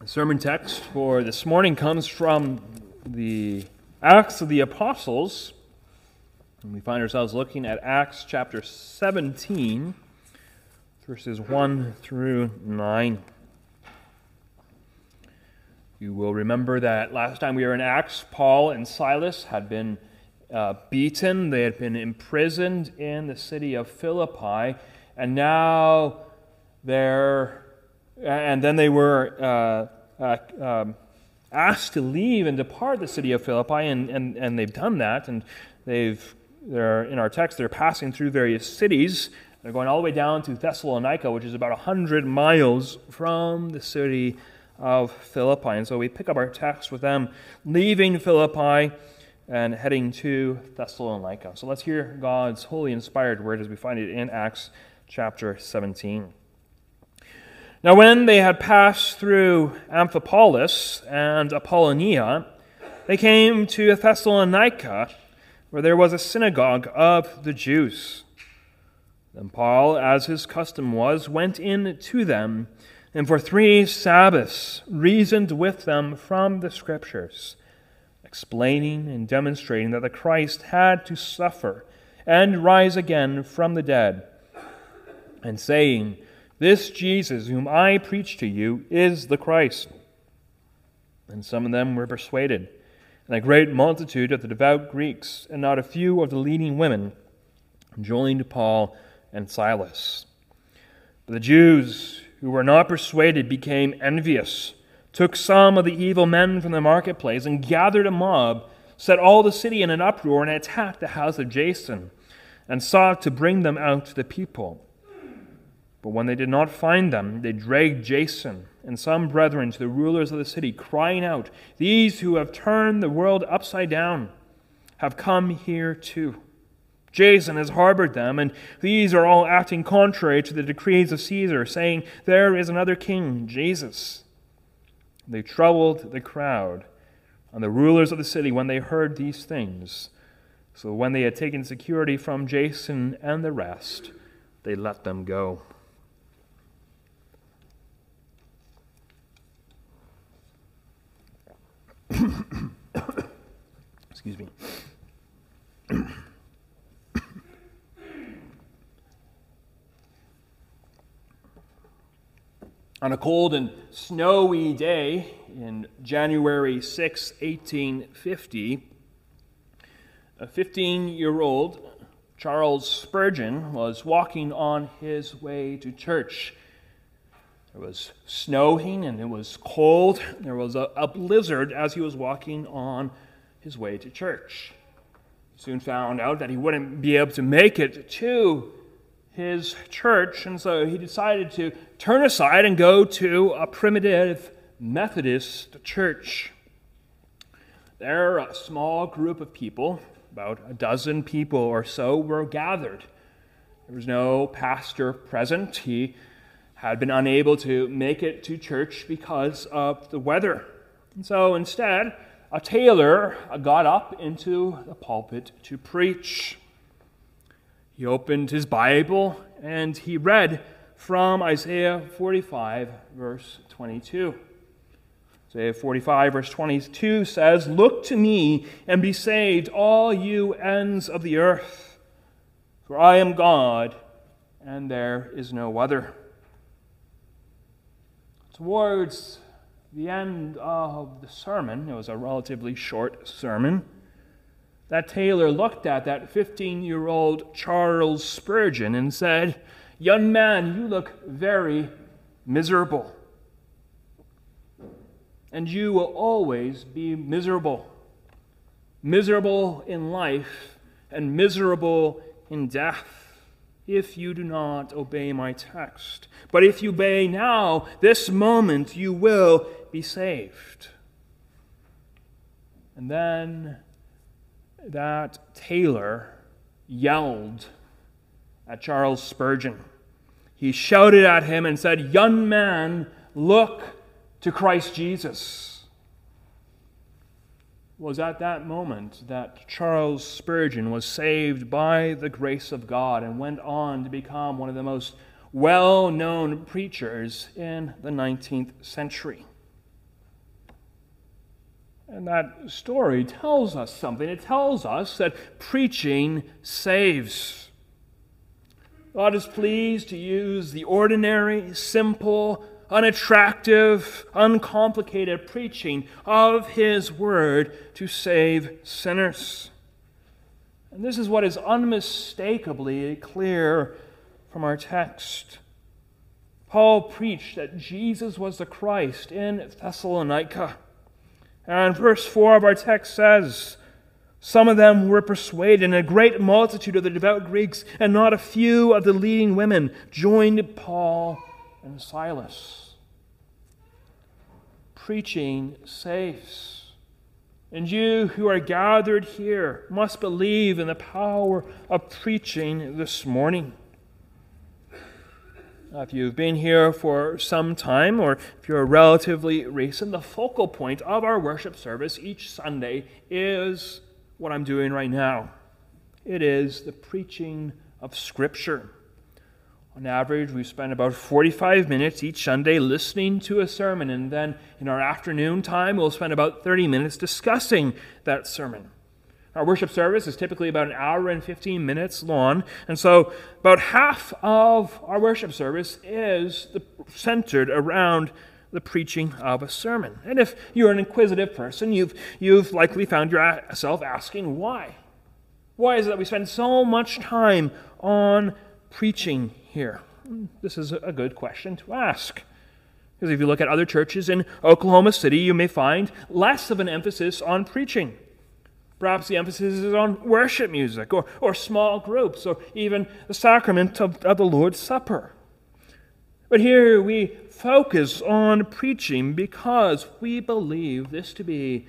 Sermon text for this morning comes from the Acts of the Apostles. And we find ourselves looking at Acts chapter 17, verses 1 through 9. You will remember that last time we were in Acts, Paul and Silas had been beaten. They had been imprisoned in the city of Philippi, and now then they were asked to leave and depart the city of Philippi, and they've done that. And they're in our text. They're passing through various cities. They're going all the way down to Thessalonica, which is about 100 miles from the city of Philippi. And so we pick up our text with them leaving Philippi and heading to Thessalonica. So let's hear God's holy inspired word as we find it in Acts chapter 17. Now when they had passed through Amphipolis and Apollonia, they came to Thessalonica, where there was a synagogue of the Jews. Then Paul, as his custom was, went in to them, and for 3 Sabbaths reasoned with them from the Scriptures, explaining and demonstrating that the Christ had to suffer and rise again from the dead, and saying, "This Jesus whom I preach to you is the Christ." And some of them were persuaded, and a great multitude of the devout Greeks, and not a few of the leading women, joined Paul and Silas. But the Jews who were not persuaded became envious, took some of the evil men from the marketplace, and gathered a mob, set all the city in an uproar, and attacked the house of Jason, and sought to bring them out to the people. But when they did not find them, they dragged Jason and some brethren to the rulers of the city, crying out, "These who have turned the world upside down have come here too. Jason has harbored them, and these are all acting contrary to the decrees of Caesar, saying, 'There is another king, Jesus.'" They troubled the crowd and the rulers of the city when they heard these things. So when they had taken security from Jason and the rest, they let them go. Excuse me. On a cold and snowy day in January 6, 1850, a 15-year-old Charles Spurgeon was walking on his way to church. It was snowing and it was cold. There was a blizzard as he was walking on his way to church. He soon found out that he wouldn't be able to make it to his church, and so he decided to turn aside and go to a primitive Methodist church. There, a small group of people, about a dozen people or so, were gathered. There was no pastor present. He had been unable to make it to church because of the weather. And so instead, a tailor got up into the pulpit to preach. He opened his Bible and he read from Isaiah 45, verse 22. Isaiah 45, verse 22 says, "Look to me and be saved, all you ends of the earth, for I am God, and there is no other." Towards the end of the sermon, it was a relatively short sermon, that tailor looked at that 15-year-old Charles Spurgeon and said, "Young man, you look very miserable. And you will always be miserable. Miserable in life and miserable in death, if you do not obey my text. But if you obey now, this moment, you will be saved." And then that tailor yelled at Charles Spurgeon. He shouted at him and said, "Young man, look to Christ Jesus." It was at that moment that Charles Spurgeon was saved by the grace of God and went on to become one of the most well-known preachers in the 19th century. And that story tells us something. It tells us that preaching saves. God is pleased to use the ordinary, simple, unattractive, uncomplicated preaching of His Word to save sinners. And this is what is unmistakably clear from our text. Paul preached that Jesus was the Christ in Thessalonica. And verse 4 of our text says, "Some of them were persuaded, and a great multitude of the devout Greeks, and not a few of the leading women, joined Paul and Silas." Preaching saves. And you who are gathered here must believe in the power of preaching this morning. If you've been here for some time, or if you're relatively recent, the focal point of our worship service each Sunday is what I'm doing right now. It is the preaching of Scripture. On average, we spend about 45 minutes each Sunday listening to a sermon, and then in our afternoon time, we'll spend about 30 minutes discussing that sermon. Our worship service is typically about an hour and 15 minutes long, and so about half of our worship service is centered around the preaching of a sermon. And if you're an inquisitive person, you've likely found yourself asking why. Why is it that we spend so much time on preaching here? This is a good question to ask. Because if you look at other churches in Oklahoma City, you may find less of an emphasis on preaching. Perhaps the emphasis is on worship music, or small groups, or even the sacrament of the Lord's Supper. But here we focus on preaching because we believe this to be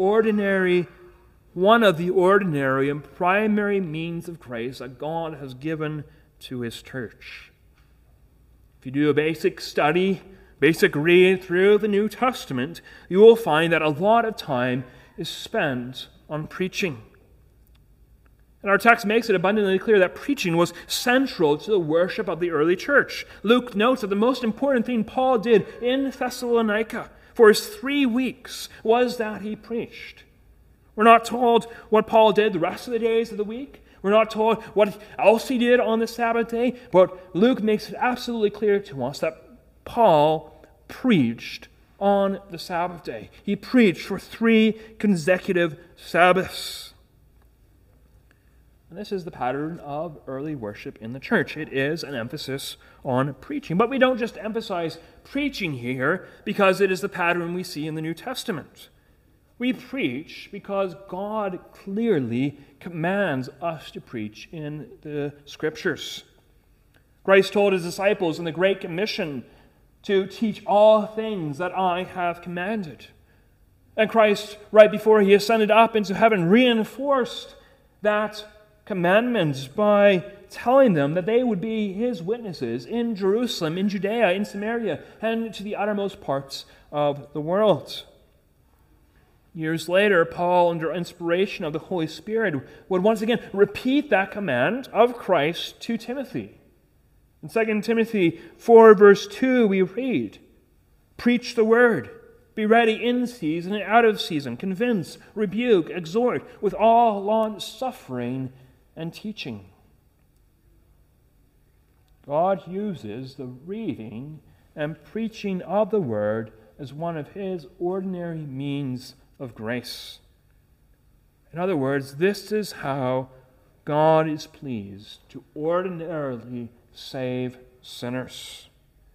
one of the ordinary and primary means of grace that God has given to His church. If you do a basic read through the New Testament, you will find that a lot of time is spent on preaching. And our text makes it abundantly clear that preaching was central to the worship of the early church. Luke notes that the most important thing Paul did in Thessalonica for his 3 weeks was that he preached. We're not told what Paul did the rest of the days of the week. We're not told what else he did on the Sabbath day, but Luke makes it absolutely clear to us that Paul preached on the Sabbath day. He preached for 3 consecutive Sabbaths. And this is the pattern of early worship in the church. It is an emphasis on preaching. But we don't just emphasize preaching here because it is the pattern we see in the New Testament. We preach because God clearly commands us to preach in the Scriptures. Christ told His disciples in the Great Commission to teach all things that I have commanded. And Christ, right before He ascended up into heaven, reinforced that commandment by telling them that they would be His witnesses in Jerusalem, in Judea, in Samaria, and to the uttermost parts of the world. Years later, Paul, under inspiration of the Holy Spirit, would once again repeat that command of Christ to Timothy. In 2 Timothy 4, verse 2, we read, "Preach the word, be ready in season and out of season, convince, rebuke, exhort, with all long-suffering and teaching." God uses the reading and preaching of the word as one of His ordinary means of grace. In other words, this is how God is pleased to ordinarily save sinners.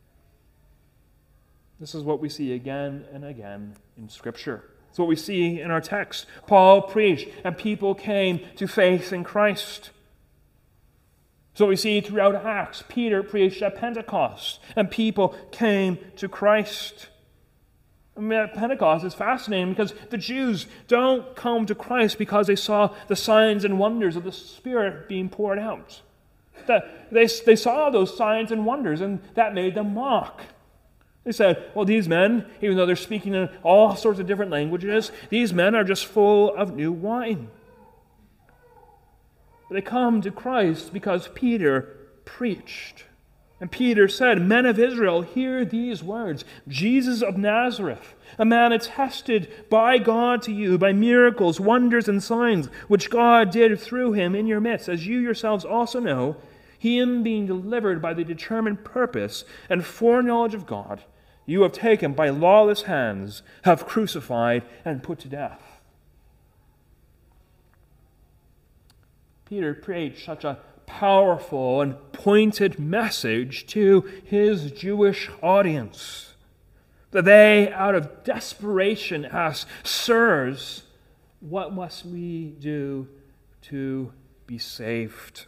This is what we see again and again in Scripture. It's what we see in our text. Paul preached, and people came to faith in Christ. It's what we see throughout Acts. Peter preached at Pentecost, and people came to Christ. Pentecost is fascinating because the Jews don't come to Christ because they saw the signs and wonders of the Spirit being poured out. They saw those signs and wonders, and that made them mock. They said, well, these men, even though they're speaking in all sorts of different languages, these men are just full of new wine. But they come to Christ because Peter preached. And Peter said, "Men of Israel, hear these words. Jesus of Nazareth, a man attested by God to you by miracles, wonders, and signs, which God did through him in your midst, as you yourselves also know, him being delivered by the determined purpose and foreknowledge of God, you have taken by lawless hands, have crucified and put to death." Peter preached such a powerful and pointed message to his Jewish audience that they, out of desperation, asked, "Sirs, what must we do to be saved?"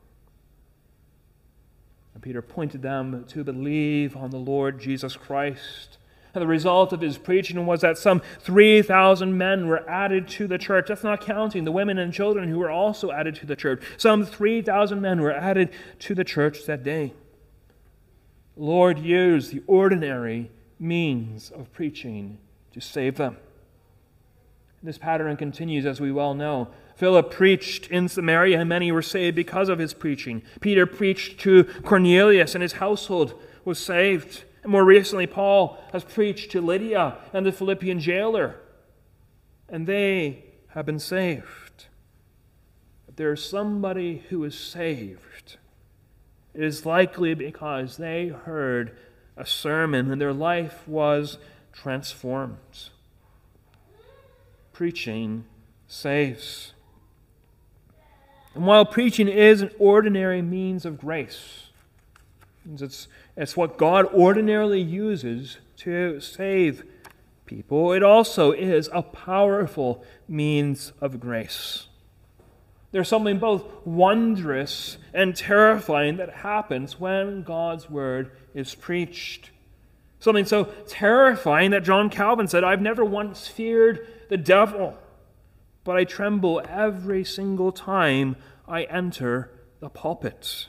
And Peter pointed them to believe on the Lord Jesus Christ. And the result of his preaching was that some 3,000 men were added to the church. That's not counting the women and children who were also added to the church. Some 3,000 men were added to the church that day. The Lord used the ordinary means of preaching to save them. This pattern continues, as we well know. Philip preached in Samaria, and many were saved because of his preaching. Peter preached to Cornelius, and his household was saved. And more recently, Paul has preached to Lydia and the Philippian jailer, and they have been saved. If there is somebody who is saved, it is likely because they heard a sermon and their life was transformed. Preaching saves. And while preaching is an ordinary means of grace, it's what God ordinarily uses to save people, it also is a powerful means of grace. There's something both wondrous and terrifying that happens when God's word is preached. Something so terrifying that John Calvin said, "I've never once feared the devil, but I tremble every single time I enter the pulpit."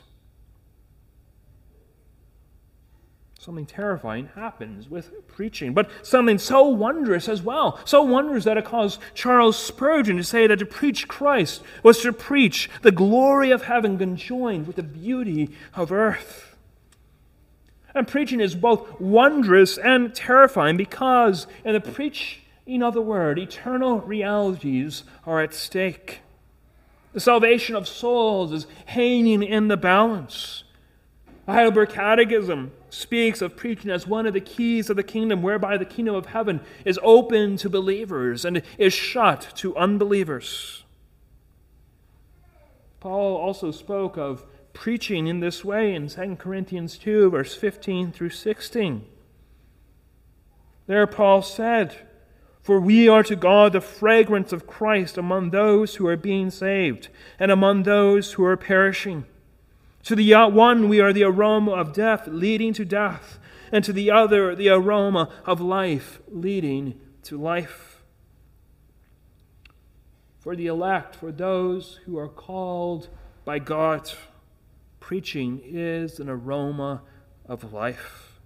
Something terrifying happens with preaching, but something so wondrous as well. So wondrous that it caused Charles Spurgeon to say that to preach Christ was to preach the glory of heaven conjoined with the beauty of earth. And preaching is both wondrous and terrifying because in the preaching of the word, eternal realities are at stake. The salvation of souls is hanging in the balance. The Heidelberg Catechism speaks of preaching as one of the keys of the kingdom, whereby the kingdom of heaven is open to believers and is shut to unbelievers. Paul also spoke of preaching in this way in 2 Corinthians 2, verse 15 through 16. There Paul said, "For we are to God the fragrance of Christ among those who are being saved and among those who are perishing. To the one we are the aroma of death leading to death, and to the other the aroma of life leading to life." For the elect, for those who are called by God, preaching is an aroma of life.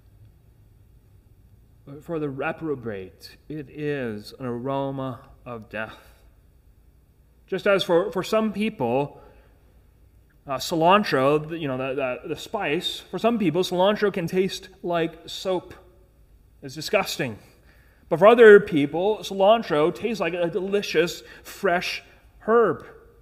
But for the reprobate, it is an aroma of death. Just as for some people, cilantro, the spice, for some people, cilantro can taste like soap. It's disgusting. But for other people, cilantro tastes like a delicious, fresh herb.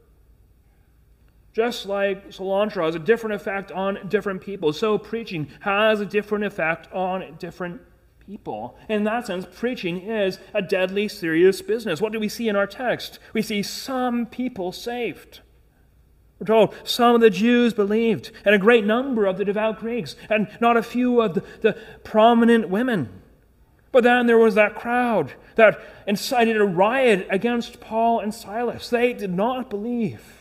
Just like cilantro has a different effect on different people, so preaching has a different effect on different people. In that sense, preaching is a deadly serious business. What do we see in our text? We see some people saved. We're told some of the Jews believed, and a great number of the devout Greeks, and not a few of the prominent women. But then there was that crowd that incited a riot against Paul and Silas. They did not believe.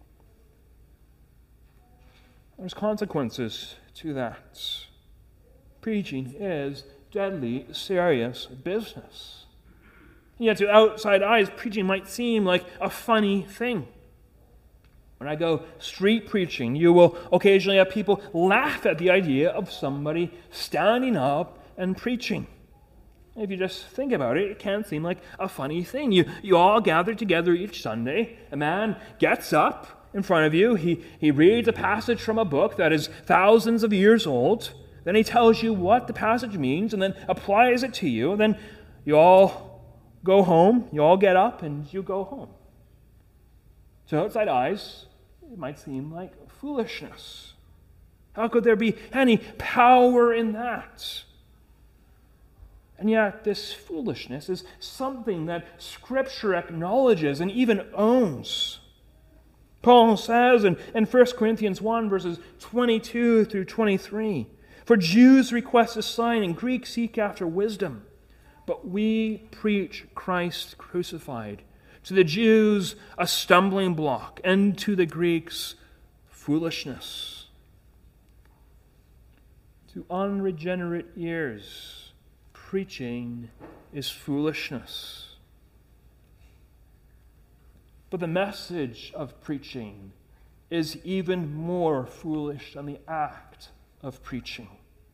There's consequences to that. Preaching is deadly serious business. Yet to outside eyes, preaching might seem like a funny thing. When I go street preaching, you will occasionally have people laugh at the idea of somebody standing up and preaching. If you just think about it, it can seem like a funny thing. You all gather together each Sunday. A man gets up in front of you. He reads a passage from a book that is thousands of years old. Then he tells you what the passage means and then applies it to you. And then you all go home. You all get up and you go home. To outside eyes, it might seem like foolishness. How could there be any power in that? And yet, this foolishness is something that Scripture acknowledges and even owns. Paul says in 1 Corinthians 1, verses 22 through 23, "For Jews request a sign and Greeks seek after wisdom, but we preach Christ crucified. To the Jews, a stumbling block, and to the Greeks, foolishness." To unregenerate ears, preaching is foolishness. But the message of preaching is even more foolish than the act of preaching.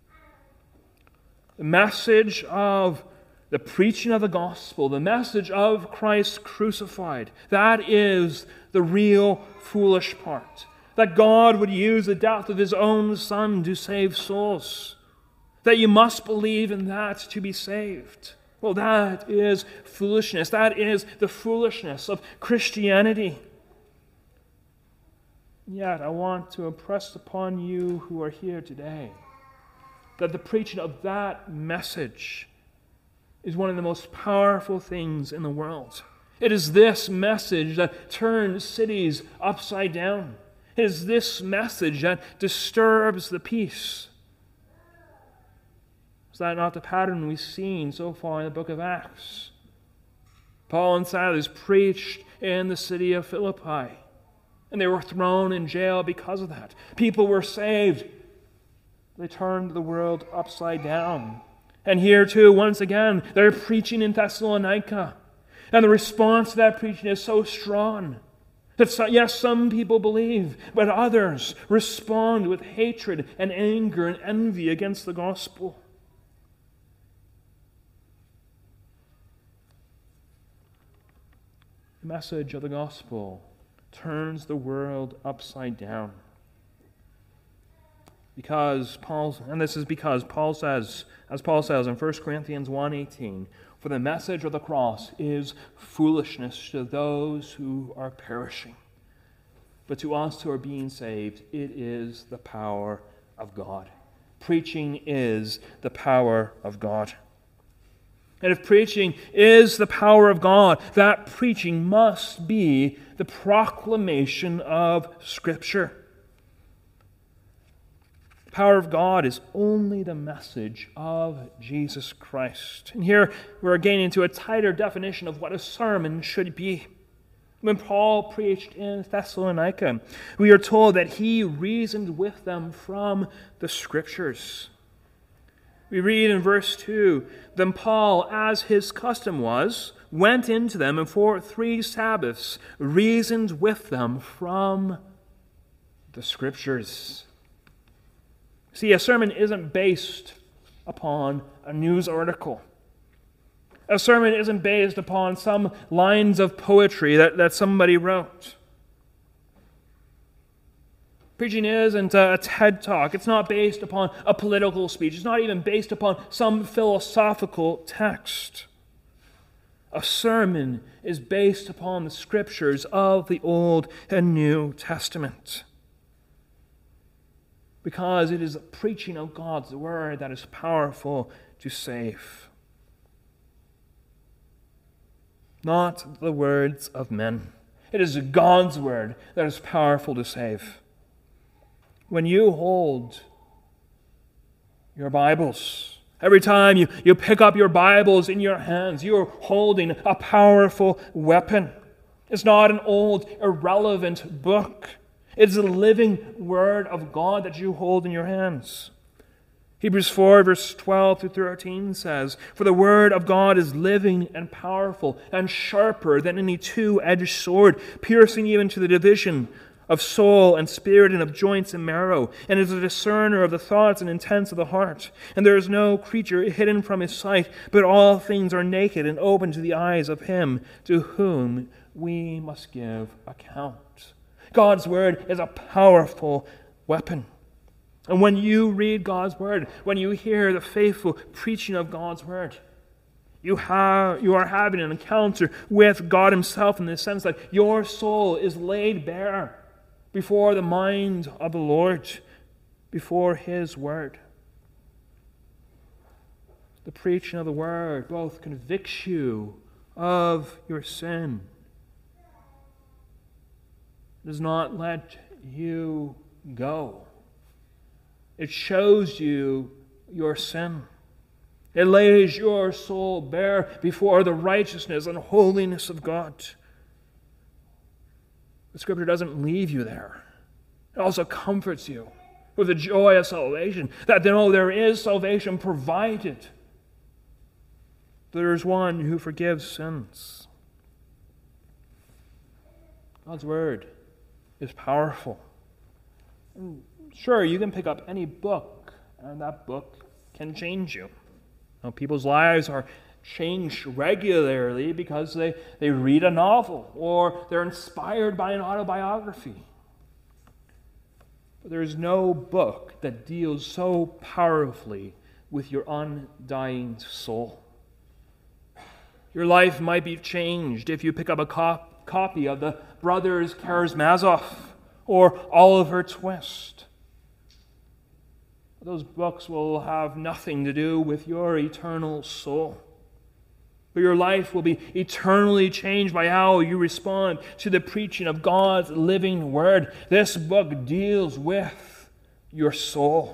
The message of the preaching of the gospel, the message of Christ crucified, that is the real foolish part. That God would use the death of His own Son to save souls. That you must believe in that to be saved. Well, that is foolishness. That is the foolishness of Christianity. Yet I want to impress upon you who are here today that the preaching of that message is one of the most powerful things in the world. It is this message that turns cities upside down. It is this message that disturbs the peace. Is that not the pattern we've seen so far in the book of Acts? Paul and Silas preached in the city of Philippi, and they were thrown in jail because of that. People were saved. They turned the world upside down. And here too, once again, they're preaching in Thessalonica. And the response to that preaching is so strong that, yes, some people believe, but others respond with hatred and anger and envy against the gospel. The message of the gospel turns the world upside down. Because Paul says, as Paul says in 1 Corinthians 1:18, "For the message of the cross is foolishness to those who are perishing. But to us who are being saved, it is the power of God." Preaching is the power of God. And if preaching is the power of God, that preaching must be the proclamation of Scripture. The power of God is only the message of Jesus Christ. And here we're getting into a tighter definition of what a sermon should be. When Paul preached in Thessalonica, we are told that he reasoned with them from the Scriptures. We read in verse 2, "Then Paul, as his custom was, went into them and for 3 Sabbaths reasoned with them from the Scriptures." See, a sermon isn't based upon a news article. A sermon isn't based upon some lines of poetry that somebody wrote. Preaching isn't a TED Talk. It's not based upon a political speech. It's not even based upon some philosophical text. A sermon is based upon the Scriptures of the Old and New Testament. Because it is the preaching of God's Word that is powerful to save. Not the words of men. It is God's Word that is powerful to save. When you hold your Bibles, every time you pick up your Bibles in your hands, you are holding a powerful weapon. It's not an old, irrelevant book. It's the living Word of God that you hold in your hands. Hebrews 4, verse 12 through 13 says, "For the Word of God is living and powerful and sharper than any two-edged sword, piercing even to the division of soul and spirit and of joints and marrow, and is a discerner of the thoughts and intents of the heart. And there is no creature hidden from His sight, but all things are naked and open to the eyes of Him to whom we must give account." God's word is a powerful weapon. And when you read God's word, when you hear the faithful preaching of God's word, you are having an encounter with God himself in the sense that your soul is laid bare before the mind of the Lord, before his word. The preaching of the word both convicts you of your sin, does not let you go. It shows you your sin. It lays your soul bare before the righteousness and holiness of God. The Scripture doesn't leave you there. It also comforts you with the joy of salvation, that there is salvation provided. There is one who forgives sins. God's word is powerful. And sure, you can pick up any book, and that book can change you. Now, people's lives are changed regularly because they read a novel or they're inspired by an autobiography. But there is no book that deals so powerfully with your undying soul. Your life might be changed if you pick up a copy of the Brothers Karamazov or Oliver Twist. Those books will have nothing to do with your eternal soul. But your life will be eternally changed by how you respond to the preaching of God's living word. This book deals with your soul.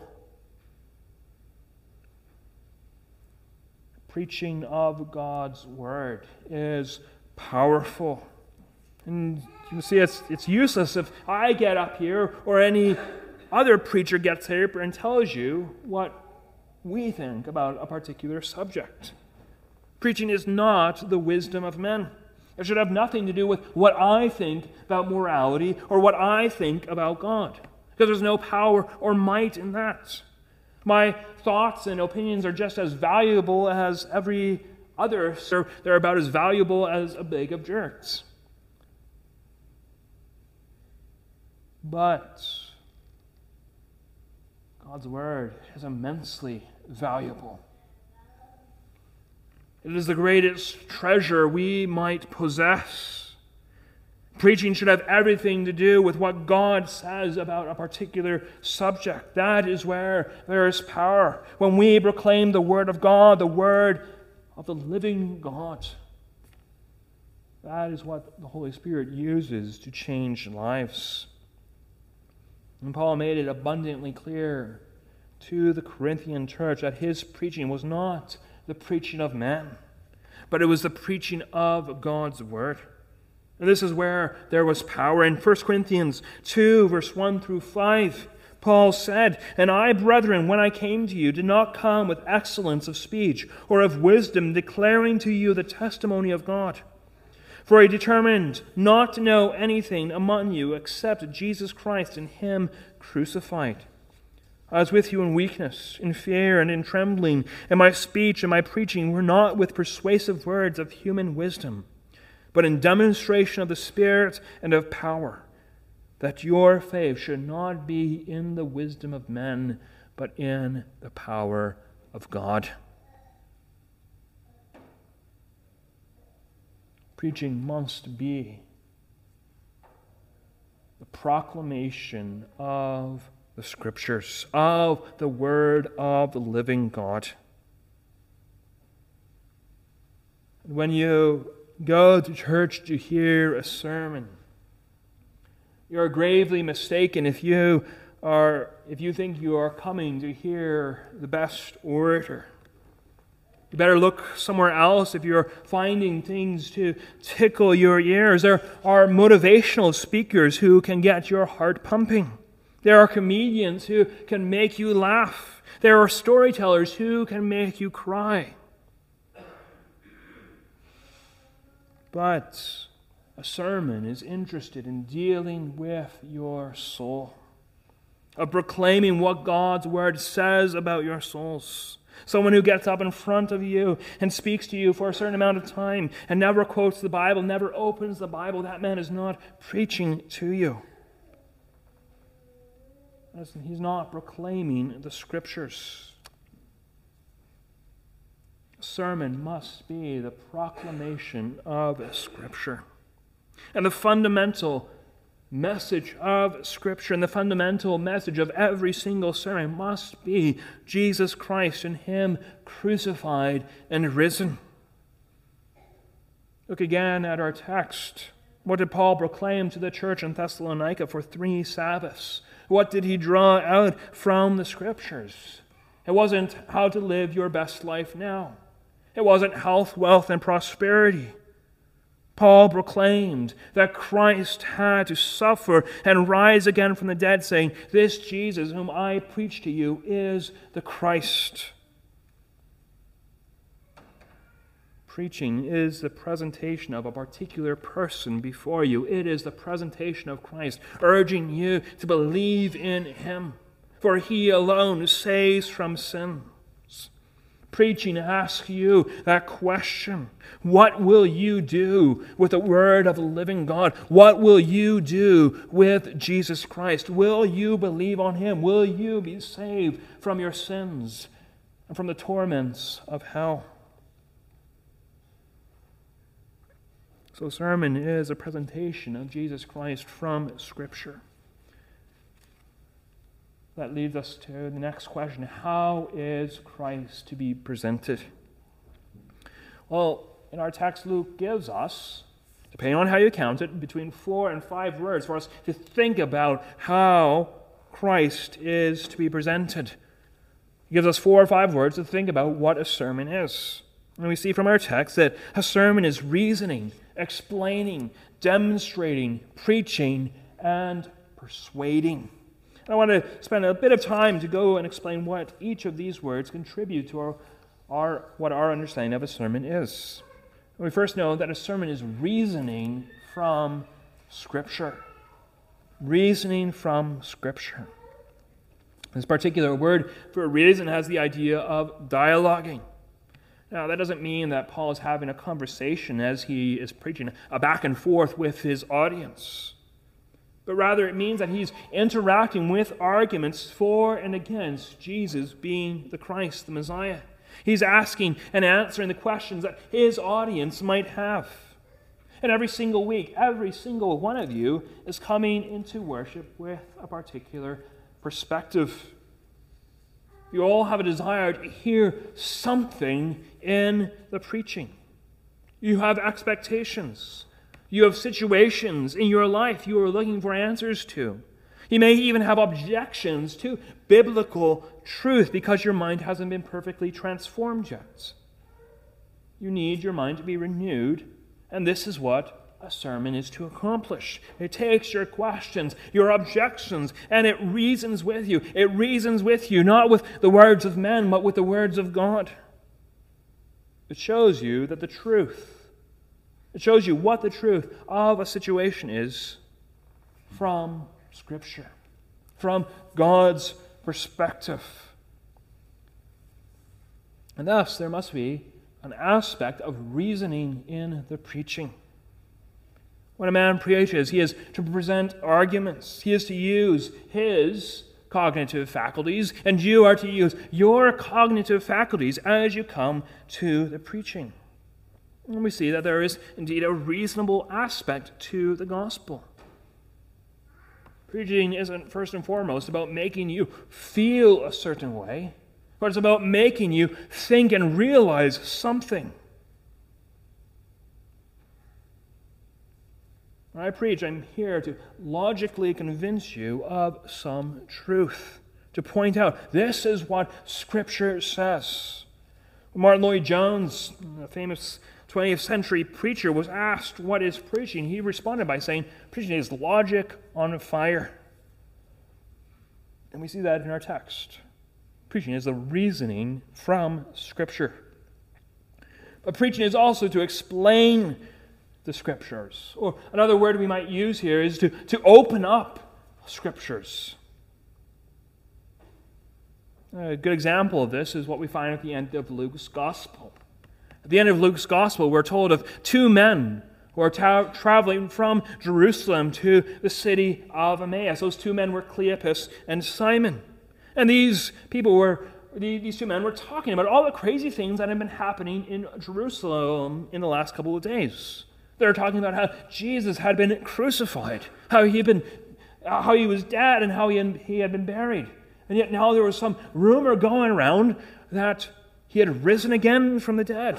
Preaching of God's word is powerful. And you see, it's useless if I get up here or any other preacher gets here and tells you what we think about a particular subject. Preaching is not the wisdom of men. It should have nothing to do with what I think about morality or what I think about God, because there's no power or might in that. My thoughts and opinions are just as valuable as every other. So they're about as valuable as a bag of jerks. But God's word is immensely valuable. It is the greatest treasure we might possess. Preaching should have everything to do with what God says about a particular subject. That is where there is power. When we proclaim the word of God, the word of the living God, that is what the Holy Spirit uses to change lives. And Paul made it abundantly clear to the Corinthian church that his preaching was not the preaching of man, but it was the preaching of God's word. And this is where there was power. In 1 Corinthians 2, verse 1 through 5, Paul said, "And I, brethren, when I came to you, did not come with excellence of speech or of wisdom, declaring to you the testimony of God. For I determined not to know anything among you except Jesus Christ and Him crucified. I was with you in weakness, in fear, and in trembling, and my speech and my preaching were not with persuasive words of human wisdom, but in demonstration of the Spirit and of power, that your faith should not be in the wisdom of men, but in the power of God." Preaching must be the proclamation of the Scriptures, of the Word of the living God. When you go to church to hear a sermon, you are gravely mistaken if you think you are coming to hear the best orator. You better look somewhere else if you're finding things to tickle your ears. There are motivational speakers who can get your heart pumping. There are comedians who can make you laugh. There are storytellers who can make you cry. But a sermon is interested in dealing with your soul, of proclaiming what God's Word says about your souls. Someone who gets up in front of you and speaks to you for a certain amount of time and never quotes the Bible, never opens the Bible, that man is not preaching to you. Listen, he's not proclaiming the Scriptures. A sermon must be the proclamation of Scripture. And the fundamental message of Scripture and the fundamental message of every single sermon must be Jesus Christ and Him crucified and risen. Look again at our text. What did Paul proclaim to the church in Thessalonica for 3 Sabbaths? What did he draw out from the Scriptures? It wasn't how to live your best life now. It wasn't health, wealth, and prosperity. Paul proclaimed that Christ had to suffer and rise again from the dead, saying, "This Jesus whom I preach to you is the Christ." Preaching is the presentation of a particular person before you. It is the presentation of Christ, urging you to believe in Him, for He alone saves from sins. Preaching asks you that question: what will you do with the Word of the living God? What will you do with Jesus Christ? Will you believe on Him? Will you be saved from your sins and from the torments of hell? So, sermon is a presentation of Jesus Christ from Scripture. That leads us to the next question: how is Christ to be presented? Well, in our text, Luke gives us, depending on how you count it, between 4 and 5 words for us to think about how Christ is to be presented. He gives us 4 or 5 words to think about what a sermon is. And we see from our text that a sermon is reasoning, explaining, demonstrating, preaching, and persuading. And I want to spend a bit of time to go and explain what each of these words contribute to what our understanding of a sermon is. We first know that a sermon is reasoning from Scripture. Reasoning from Scripture. This particular word for reason has the idea of dialoguing. Now, that doesn't mean that Paul is having a conversation as he is preaching, a back and forth with his audience. But rather it means that he's interacting with arguments for and against Jesus being the Christ, the Messiah. He's asking and answering the questions that his audience might have. And every single week, every single one of you is coming into worship with a particular perspective. You all have a desire to hear something in the preaching. You have expectations. You have situations in your life you are looking for answers to. You may even have objections to biblical truth because your mind hasn't been perfectly transformed yet. You need your mind to be renewed, and this is what a sermon is to accomplish. It takes your questions, your objections, and it reasons with you. It reasons with you, not with the words of men, but with the words of God. It shows you that the truth, it shows you what the truth of a situation is from Scripture, from God's perspective. And thus, there must be an aspect of reasoning in the preaching. When a man preaches, he is to present arguments. He is to use his cognitive faculties, and you are to use your cognitive faculties as you come to the preaching. And we see that there is indeed a reasonable aspect to the gospel. Preaching isn't first and foremost about making you feel a certain way, but it's about making you think and realize something. When I preach, I'm here to logically convince you of some truth, to point out this is what Scripture says. Martin Lloyd-Jones, a famous 20th century preacher, was asked what is preaching. He responded by saying, preaching is logic on fire. And we see that in our text. Preaching is the reasoning from Scripture. But preaching is also to explain the Scriptures. Or another word we might use here is to open up Scriptures. A good example of this is what we find at the end of Luke's Gospel. At the end of Luke's Gospel, we're told of 2 men who are traveling from Jerusalem to the city of Emmaus. Those two men were Cleopas and Simon. And these two men were talking about all the crazy things that had been happening in Jerusalem in the last couple of days. They were talking about how Jesus had been crucified, how he was dead, and how he had been buried. And yet now there was some rumor going around that he had risen again from the dead.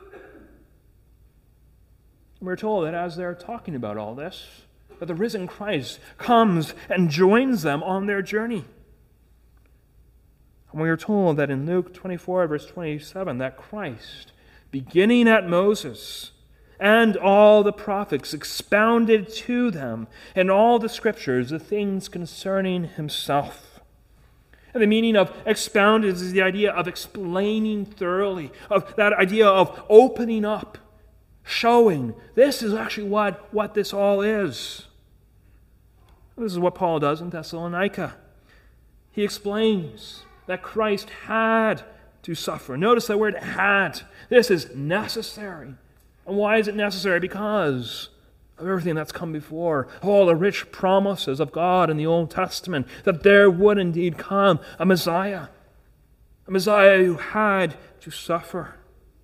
We're told that as they're talking about all this, that the risen Christ comes and joins them on their journey. And we are told that in Luke 24, verse 27, that Christ, beginning at Moses and all the prophets, expounded to them in all the Scriptures the things concerning himself. And the meaning of expounded is the idea of explaining thoroughly, of that idea of opening up, showing this is actually what this all is. This is what Paul does in Thessalonica. He explains that Christ had to suffer. Notice that word had. This is necessary. And why is it necessary? Because of everything that's come before, of all the rich promises of God in the Old Testament, that there would indeed come a Messiah who had to suffer.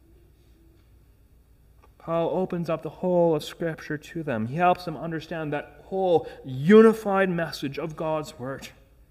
Paul opens up the whole of Scripture to them. He helps them understand that whole unified message of God's Word.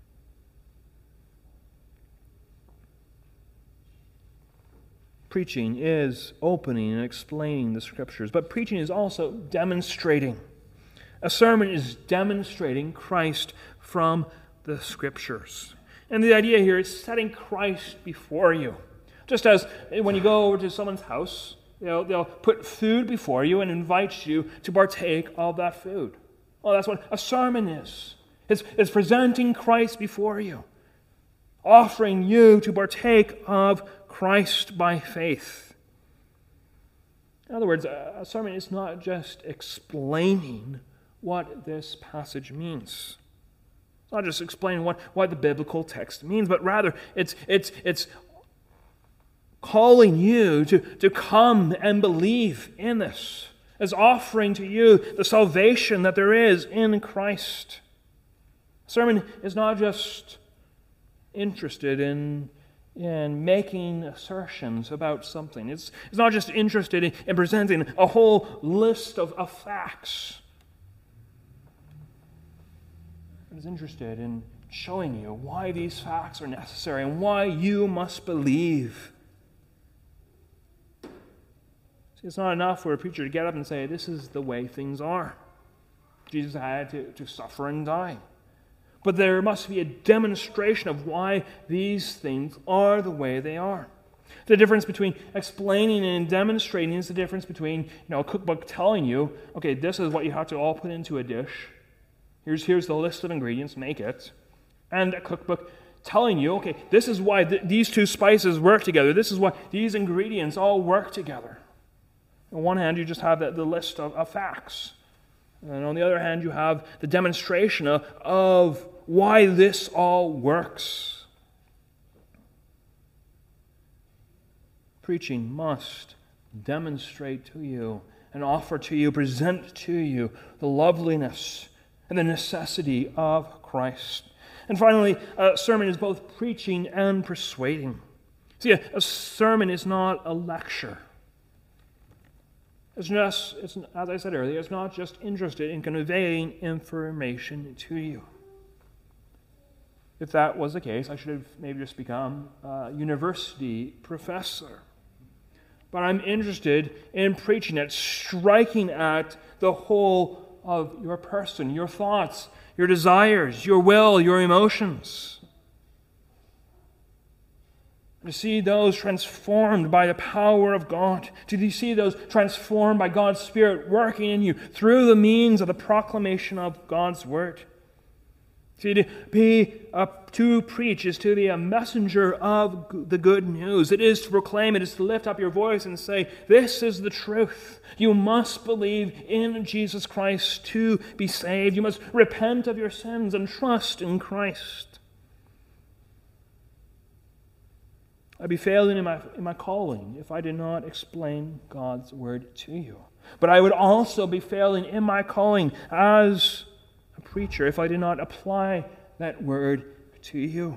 Preaching is opening and explaining the Scriptures, but preaching is also demonstrating. A sermon is demonstrating Christ from the Scriptures. And the idea here is setting Christ before you. Just as when you go over to someone's house, they'll put food before you and invite you to partake of that food. Well, that's what a sermon is. It's presenting Christ before you, offering you to partake of Christ by faith. In other words, a sermon is not just explaining what this passage means. It's not just explaining what the biblical text means, but rather it's calling you to come and believe in this, as offering to you the salvation that there is in Christ. A sermon is not just interested in making assertions about something. It's not just interested in presenting a whole list of facts. It is interested in showing you why these facts are necessary and why you must believe. See, it's not enough for a preacher to get up and say, this is the way things are. Jesus had to suffer and die. But there must be a demonstration of why these things are the way they are. The difference between explaining and demonstrating is the difference between a cookbook telling you, okay, this is what you have to all put into a dish. Here's the list of ingredients, make it. And a cookbook telling you, okay, this is why these two spices work together. This is why these ingredients all work together. On one hand, you just have the list of facts. And on the other hand, you have the demonstration of why this all works. Preaching must demonstrate to you and offer to you, present to you the loveliness and the necessity of Christ. And finally, a sermon is both preaching and persuading. See, a sermon is not a lecture. As I said earlier, it's not just interested in conveying information to you. If that was the case, I should have maybe just become a university professor. But I'm interested in preaching at, striking at the whole of your person, your thoughts, your desires, your will, your emotions. To see those transformed by the power of God. To see those transformed by God's Spirit working in you through the means of the proclamation of God's Word. See, to preach is to be a messenger of the good news. It is to proclaim, it is to lift up your voice and say, this is the truth. You must believe in Jesus Christ to be saved. You must repent of your sins and trust in Christ. I'd be failing in my calling if I did not explain God's word to you. But I would also be failing in my calling as a preacher if I did not apply that word to you.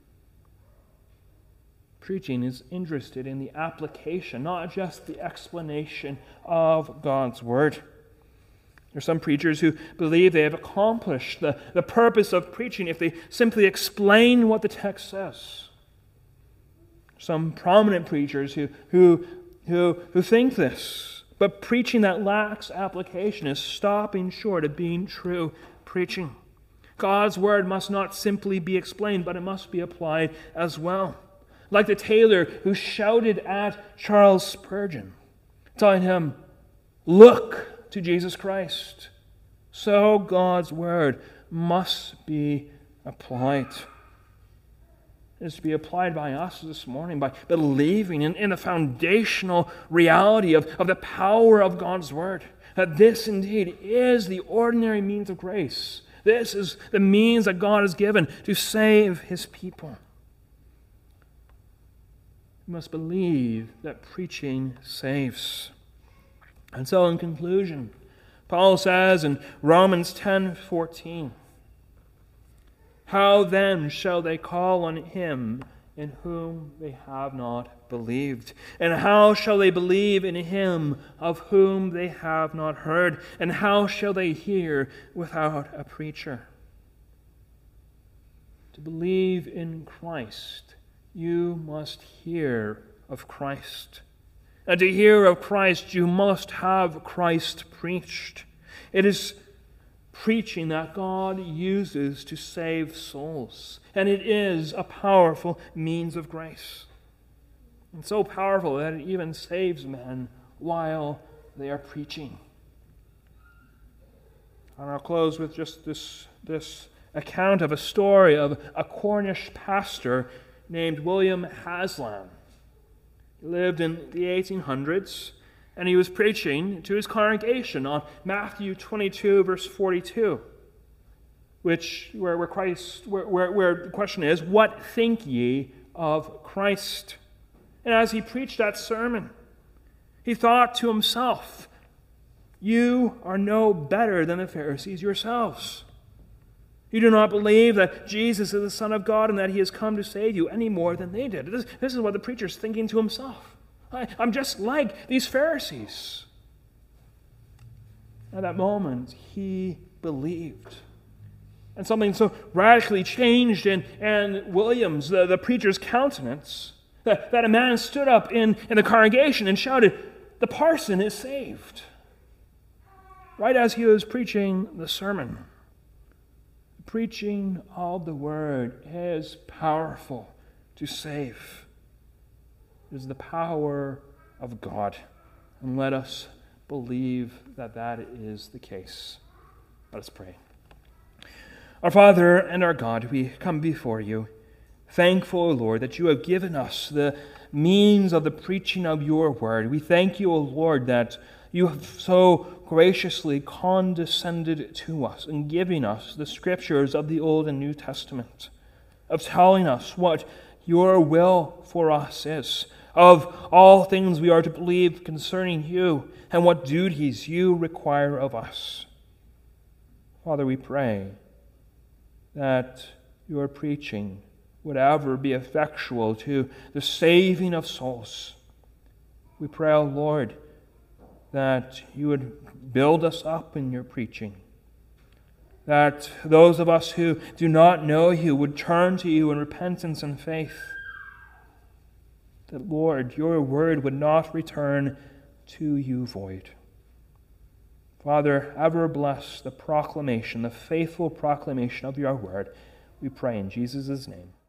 Preaching is interested in the application, not just the explanation of God's word. There are some preachers who believe they have accomplished the purpose of preaching if they simply explain what the text says. Some prominent preachers who think this. But preaching that lacks application is stopping short of being true preaching. God's word must not simply be explained, but it must be applied as well. Like the tailor who shouted at Charles Spurgeon, telling him, "Look to Jesus Christ." So God's word must be applied. It is to be applied by us this morning by believing in the foundational reality of the power of God's word. That this indeed is the ordinary means of grace. This is the means that God has given to save his people. We must believe that preaching saves. And so in conclusion, Paul says in Romans 10:14, "How then shall they call on him in whom they have not believed? And how shall they believe in him of whom they have not heard? And how shall they hear without a preacher?" To believe in Christ, you must hear of Christ. And to hear of Christ, you must have Christ preached. It is preaching that God uses to save souls. And it is a powerful means of grace. And so powerful that it even saves men while they are preaching. And I'll close with just this account of a story of a Cornish pastor named William Haslam. He lived in the 1800s, and he was preaching to his congregation on Matthew 22, verse 42, where the question is, "What think ye of Christ?" And as he preached that sermon, he thought to himself, "You are no better than the Pharisees yourselves. You do not believe that Jesus is the Son of God and that he has come to save you any more than they did." This is what the preacher's thinking to himself. I'm just like these Pharisees. At that moment, he believed. And something so radically changed in Williams, the preacher's countenance, that a man stood up in the congregation and shouted, "The parson is saved," right as he was preaching the sermon. The preaching of the word is powerful to save. It is the power of God. And let us believe that that is the case. Let us pray. Our Father and our God, we come before you, thankful, O Lord, that you have given us the means of the preaching of your word. We thank you, O Lord, that you have so graciously condescended to us in giving us the scriptures of the Old and New Testament, of telling us what your will for us is, of all things we are to believe concerning you, and what duties you require of us. Father, we pray that your preaching would ever be effectual to the saving of souls. We pray, O Lord, that you would build us up in your preaching, that those of us who do not know you would turn to you in repentance and faith, that, Lord, your word would not return to you void. Father, ever bless the proclamation, the faithful proclamation of your word. We pray in Jesus' name.